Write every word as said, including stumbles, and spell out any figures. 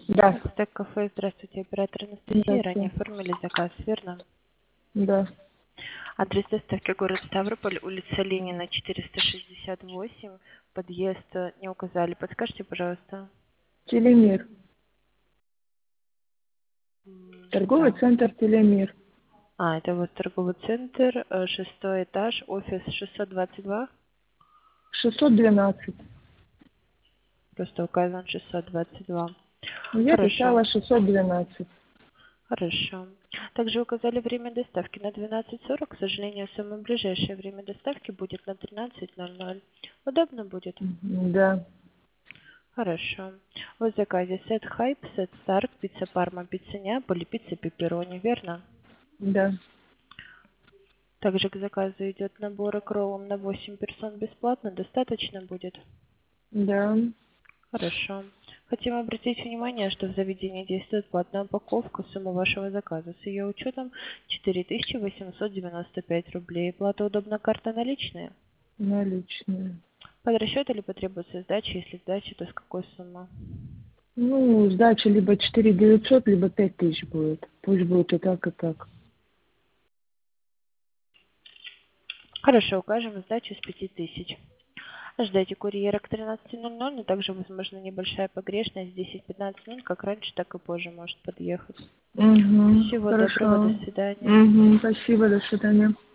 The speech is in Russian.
Да, Так, кафе, здравствуйте, оператор Анастасия. Ранее здравствуйте. оформили заказ, верно? Да. Адрес доставки город Ставрополь, улица Ленина, четыреста шестьдесят восемь. Подъезд э, не указали. Подскажите, пожалуйста. Телемир. М, Торговый Так. центр Телемир. А, это вот торговый центр, э, шестой этаж, офис шестьсот двадцать два. шестьсот двенадцать. Просто указан шестьсот двадцать два. Я Хорошо, писала шестьсот двенадцать. хорошо. Также указали время доставки на двенадцать сорок. К сожалению, самое ближайшее время доставки будет на тринадцать ноль ноль. Удобно будет? Мгм. Да. Хорошо. В заказе сет хайп, сет старт, пицца парма, пицца неаполь, пицца пепперони, верно? Да. Также к заказу идет набор кровом на восемь персон бесплатно. Достаточно будет? Да. Хорошо. Хотим обратить внимание, что в заведении действует платная упаковка. Сумма вашего заказа с ее учетом четыре тысячи восемьсот девяносто пять рублей. Плата удобна, карта наличные. Наличные. Под расчет или потребуется сдача? Если сдача, то с какой суммы? Ну, сдача либо четыре девятьсот, либо пять тысяч будет. Пусть будет и так, и так. Хорошо, укажем сдачу с пяти тысяч. Ждайте курьера к тринадцати ноль ноль, но также возможна небольшая погрешность. десять-пятнадцать минут, как раньше, так и позже может подъехать. Угу. Всего доброго, до Хорошо. свидания. Угу. Спасибо, до свидания.